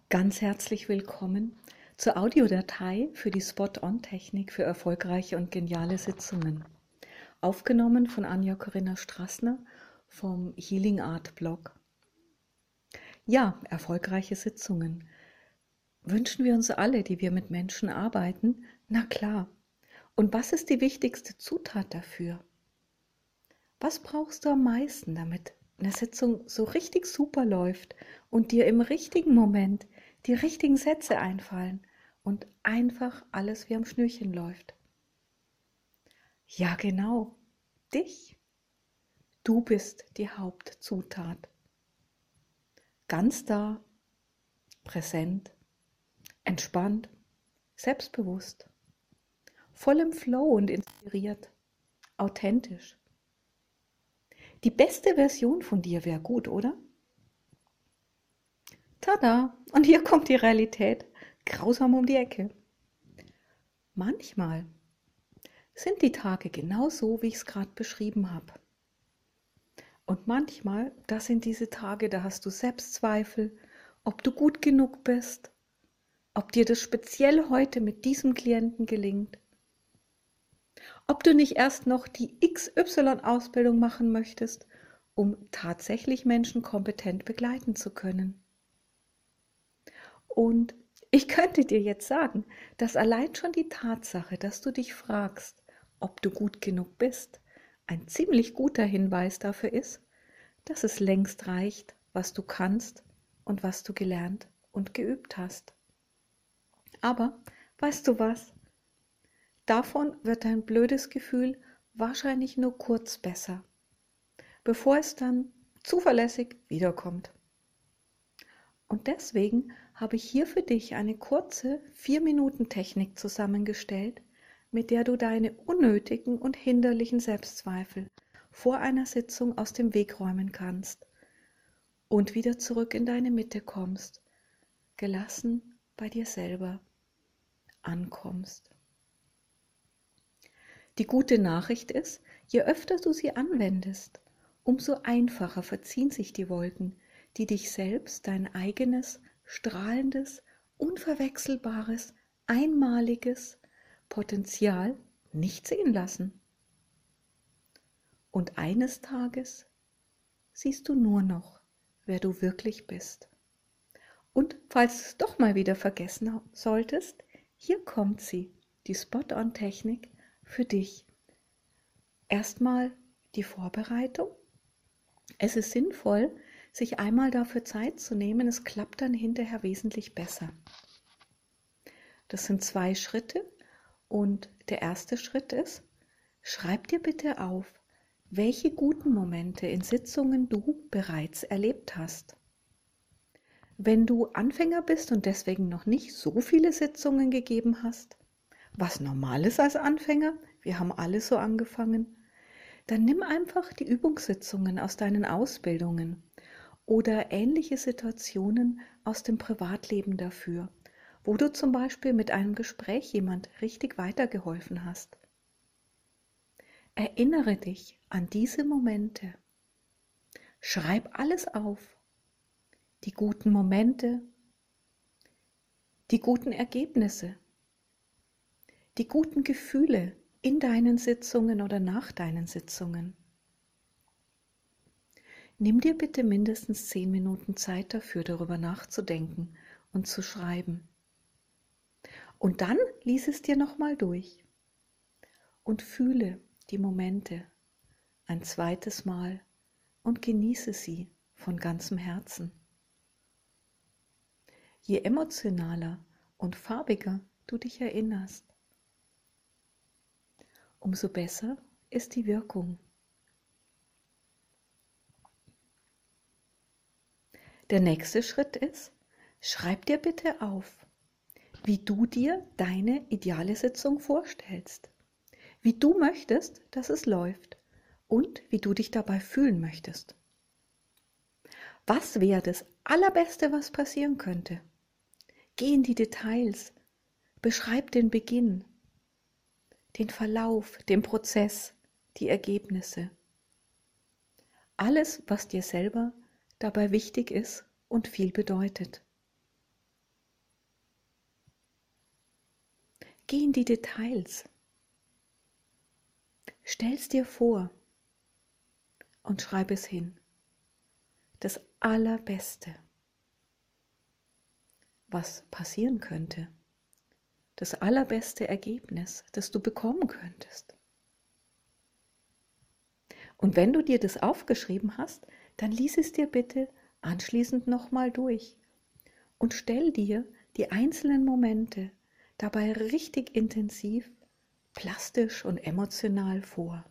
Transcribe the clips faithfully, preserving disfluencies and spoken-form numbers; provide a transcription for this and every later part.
Ganz herzlich willkommen zur Audiodatei für die Spot-on-Technik für erfolgreiche und geniale Sitzungen. Aufgenommen von Anja Corinna Strassner vom Healing Art Blog. Ja, erfolgreiche Sitzungen. Wünschen wir uns alle, die wir mit Menschen arbeiten? Na klar. Und was ist die wichtigste Zutat dafür? Was brauchst du am meisten, damit eine Sitzung so richtig super läuft und dir im richtigen Moment die richtigen Sätze einfallen und einfach alles wie am Schnürchen läuft? Ja, genau, dich. Du bist die Hauptzutat. Ganz da, präsent, entspannt, selbstbewusst, voll im Flow und inspiriert, authentisch. Die beste Version von dir wäre gut, oder? Tada! Und hier kommt die Realität grausam um die Ecke. Manchmal sind die Tage genau so, wie ich es gerade beschrieben habe. Und manchmal, das sind diese Tage, da hast du Selbstzweifel, ob du gut genug bist, ob dir das speziell heute mit diesem Klienten gelingt, ob du nicht erst noch die X Y-Ausbildung machen möchtest, um tatsächlich Menschen kompetent begleiten zu können. Und ich könnte dir jetzt sagen, dass allein schon die Tatsache, dass du dich fragst, ob du gut genug bist, ein ziemlich guter Hinweis dafür ist, dass es längst reicht, was du kannst und was du gelernt und geübt hast. Aber weißt du was? Davon wird dein blödes Gefühl wahrscheinlich nur kurz besser, bevor es dann zuverlässig wiederkommt. Und deswegen habe ich hier für dich eine kurze vier Minuten Technik zusammengestellt, mit der du deine unnötigen und hinderlichen Selbstzweifel vor einer Sitzung aus dem Weg räumen kannst und wieder zurück in deine Mitte kommst, gelassen bei dir selber ankommst. Die gute Nachricht ist, je öfter du sie anwendest, umso einfacher verziehen sich die Wolken, die dich selbst, dein eigenes, strahlendes, unverwechselbares, einmaliges Potenzial nicht sehen lassen. Und eines Tages siehst du nur noch, wer du wirklich bist. Und falls du es doch mal wieder vergessen solltest, hier kommt sie, die Spot-on-Technik für dich. Erstmal die Vorbereitung. Es ist sinnvoll, sich einmal dafür Zeit zu nehmen, es klappt dann hinterher wesentlich besser. Das sind zwei Schritte und der erste Schritt ist, schreib dir bitte auf, welche guten Momente in Sitzungen du bereits erlebt hast. Wenn du Anfänger bist und deswegen noch nicht so viele Sitzungen gegeben hast, was normal ist als Anfänger, wir haben alle so angefangen, dann nimm einfach die Übungssitzungen aus deinen Ausbildungen oder ähnliche Situationen aus dem Privatleben dafür, wo du zum Beispiel mit einem Gespräch jemand richtig weitergeholfen hast. Erinnere dich an diese Momente. Schreib alles auf. Die guten Momente, die guten Ergebnisse, die guten Gefühle in deinen Sitzungen oder nach deinen Sitzungen. Nimm dir bitte mindestens zehn Minuten Zeit dafür, darüber nachzudenken und zu schreiben. Und dann lies es dir nochmal durch und fühle die Momente ein zweites Mal und genieße sie von ganzem Herzen. Je emotionaler und farbiger du dich erinnerst, umso besser ist die Wirkung. Der nächste Schritt ist, schreib dir bitte auf, wie du dir deine ideale Sitzung vorstellst, wie du möchtest, dass es läuft und wie du dich dabei fühlen möchtest. Was wäre das Allerbeste, was passieren könnte? Geh in die Details, beschreib den Beginn, den Verlauf, den Prozess, die Ergebnisse. Alles, was dir selber dabei wichtig ist und viel bedeutet. Geh in die Details. Stell's dir vor und schreib es hin. Das Allerbeste, was passieren könnte. Das allerbeste Ergebnis, das du bekommen könntest. Und wenn du dir das aufgeschrieben hast, dann lies es dir bitte anschließend nochmal durch und stell dir die einzelnen Momente dabei richtig intensiv, plastisch und emotional vor.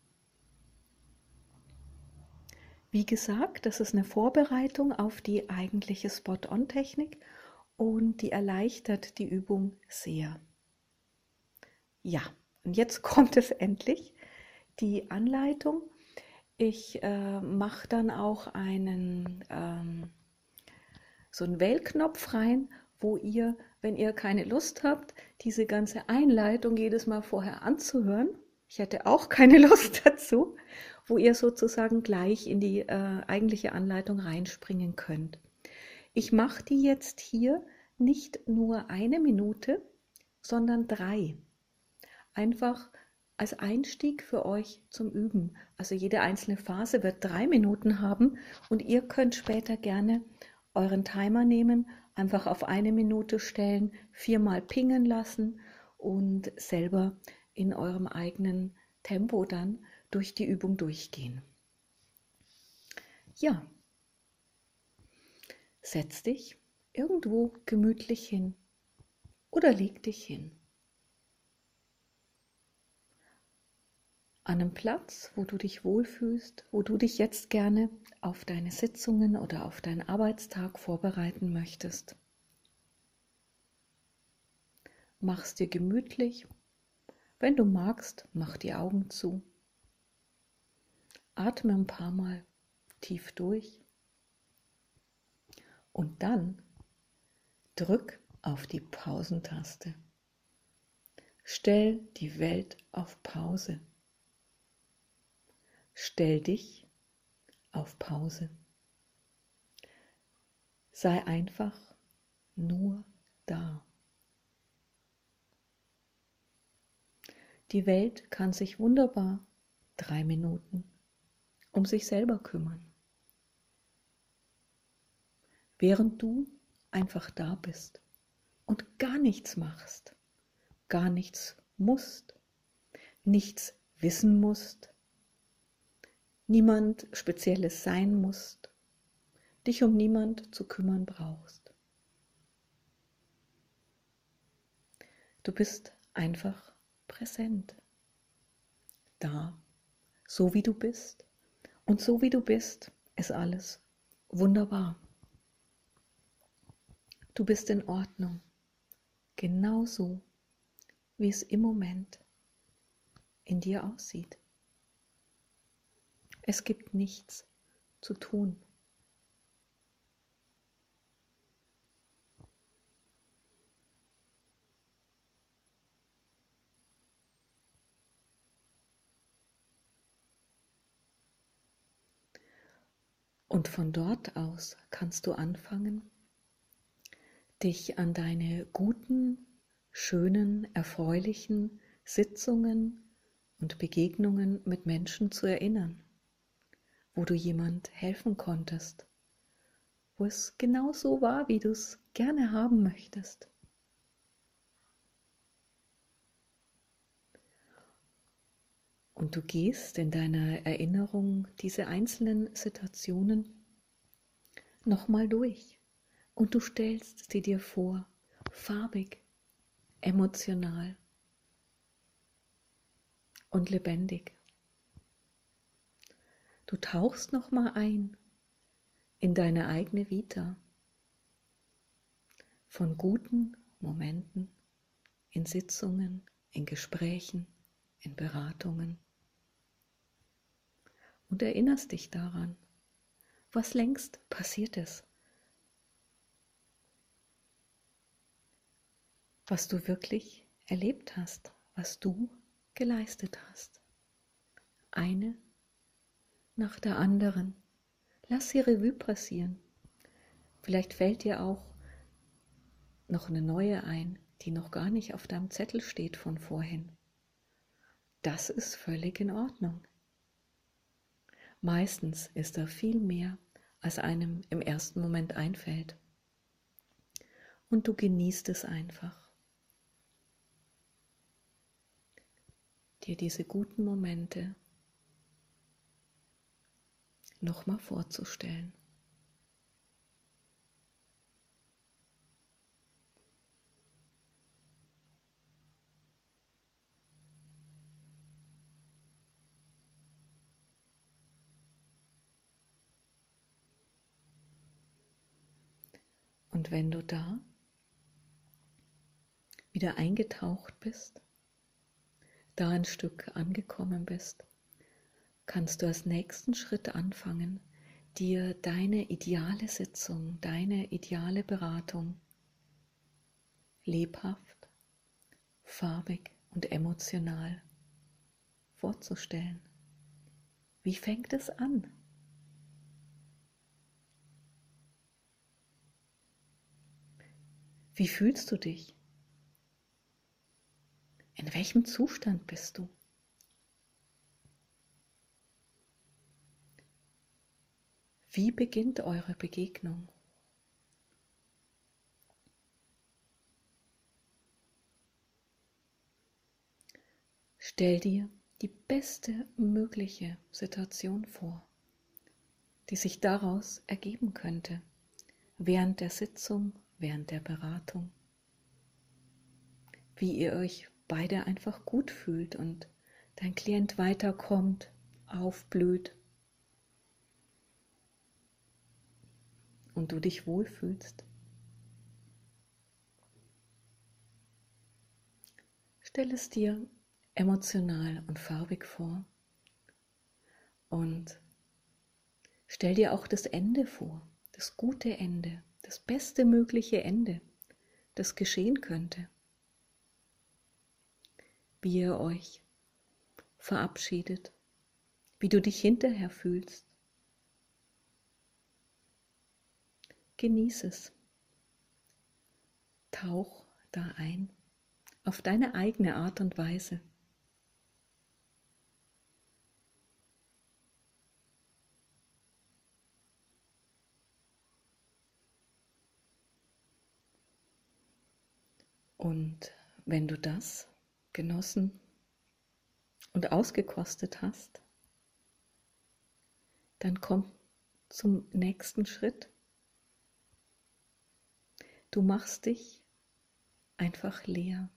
Wie gesagt, das ist eine Vorbereitung auf die eigentliche Spot-on-Technik und die erleichtert die Übung sehr. Ja, und jetzt kommt es endlich, die Anleitung. Ich äh, mache dann auch einen, ähm, so einen Wählknopf rein, wo ihr, wenn ihr keine Lust habt, diese ganze Einleitung jedes Mal vorher anzuhören, ich hätte auch keine Lust dazu, wo ihr sozusagen gleich in die äh, eigentliche Anleitung reinspringen könnt. Ich mache die jetzt hier nicht nur eine Minute, sondern drei. Einfach als Einstieg für euch zum Üben. Also jede einzelne Phase wird drei Minuten haben und ihr könnt später gerne euren Timer nehmen, einfach auf eine Minute stellen, viermal pingen lassen und selber in eurem eigenen Tempo dann durch die Übung durchgehen. Ja, setz dich irgendwo gemütlich hin oder leg dich hin. An einem Platz, wo du dich wohlfühlst, wo du dich jetzt gerne auf deine Sitzungen oder auf deinen Arbeitstag vorbereiten möchtest. Mach's dir gemütlich. Wenn du magst, mach die Augen zu. Atme ein paar Mal tief durch. Und dann drück auf die Pausentaste. Stell die Welt auf Pause. Stell dich auf Pause. Sei einfach nur da. Die Welt kann sich wunderbar drei Minuten um sich selber kümmern. Während du einfach da bist und gar nichts machst, gar nichts musst, nichts wissen musst, niemand Spezielles sein musst, dich um niemand zu kümmern brauchst. Du bist einfach präsent, da, so wie du bist. Und so wie du bist, ist alles wunderbar. Du bist in Ordnung, genauso wie es im Moment in dir aussieht. Es gibt nichts zu tun. Und von dort aus kannst du anfangen, dich an deine guten, schönen, erfreulichen Sitzungen und Begegnungen mit Menschen zu erinnern, wo du jemand helfen konntest, wo es genau so war, wie du es gerne haben möchtest. Und du gehst in deiner Erinnerung diese einzelnen Situationen nochmal durch und du stellst sie dir vor, farbig, emotional und lebendig. Du tauchst nochmal ein in deine eigene Vita von guten Momenten, in Sitzungen, in Gesprächen, in Beratungen. Und erinnerst dich daran, was längst passiert ist, was du wirklich erlebt hast, was du geleistet hast. Eine nach der anderen. Lass sie Revue passieren. Vielleicht fällt dir auch noch eine neue ein, die noch gar nicht auf deinem Zettel steht von vorhin. Das ist völlig in Ordnung. Meistens ist da viel mehr, als einem im ersten Moment einfällt. Und du genießt es einfach, dir diese guten Momente nochmal vorzustellen. Und wenn du da wieder eingetaucht bist, da ein Stück angekommen bist, kannst du als nächsten Schritt anfangen, dir deine ideale Sitzung, deine ideale Beratung lebhaft, farbig und emotional vorzustellen. Wie fängt es an? Wie fühlst du dich? In welchem Zustand bist du? Wie beginnt eure Begegnung? Stell dir die beste mögliche Situation vor, die sich daraus ergeben könnte, während der Sitzung, während der Beratung. Wie ihr euch beide einfach gut fühlt und dein Klient weiterkommt, aufblüht und du dich wohlfühlst. Stell es dir emotional und farbig vor und stell dir auch das Ende vor, das gute Ende, das beste mögliche Ende, das geschehen könnte. Wie ihr euch verabschiedet, wie du dich hinterher fühlst. Genieß es. Tauch da ein, auf deine eigene Art und Weise. Und wenn du das genossen und ausgekostet hast, dann komm zum nächsten Schritt. Du machst dich einfach leer.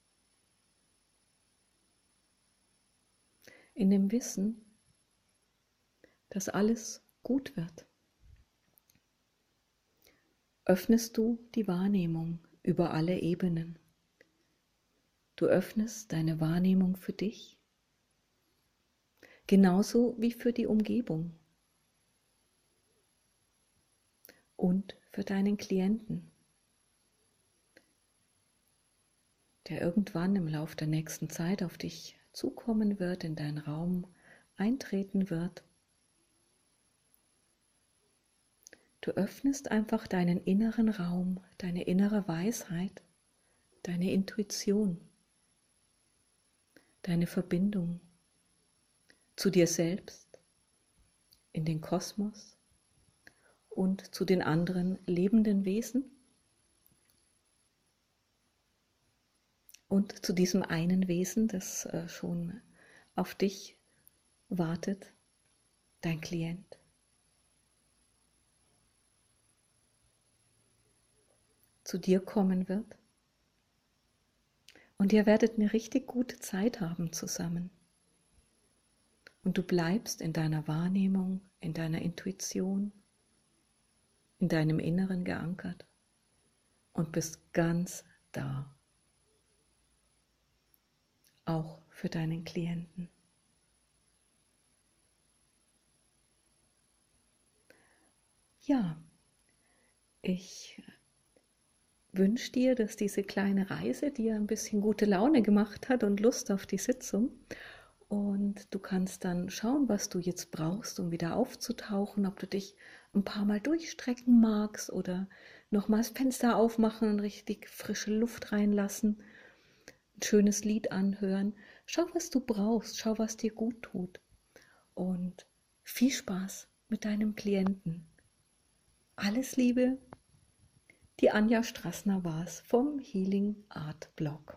In dem Wissen, dass alles gut wird. Öffnest du die Wahrnehmung über alle Ebenen. Du öffnest deine Wahrnehmung für dich, genauso wie für die Umgebung und für deinen Klienten, der irgendwann im Lauf der nächsten Zeit auf dich zukommen wird, in deinen Raum eintreten wird. Du öffnest einfach deinen inneren Raum, deine innere Weisheit, deine Intuition, deine Verbindung zu dir selbst, in den Kosmos und zu den anderen lebenden Wesen und zu diesem einen Wesen, das schon auf dich wartet, dein Klient. Zu dir kommen wird und ihr werdet eine richtig gute Zeit haben zusammen. Und du bleibst in deiner Wahrnehmung, in deiner Intuition, in deinem Inneren geankert und bist ganz da. Auch für deinen Klienten. Ja, ich wünsche dir, dass diese kleine Reise dir ein bisschen gute Laune gemacht hat und Lust auf die Sitzung. Und du kannst dann schauen, was du jetzt brauchst, um wieder aufzutauchen, ob du dich ein paar Mal durchstrecken magst oder nochmals Fenster aufmachen und richtig frische Luft reinlassen, ein schönes Lied anhören. Schau, was du brauchst, schau, was dir gut tut. Und viel Spaß mit deinem Klienten. Alles Liebe, die Anja Strassner war's vom Healing Art Blog.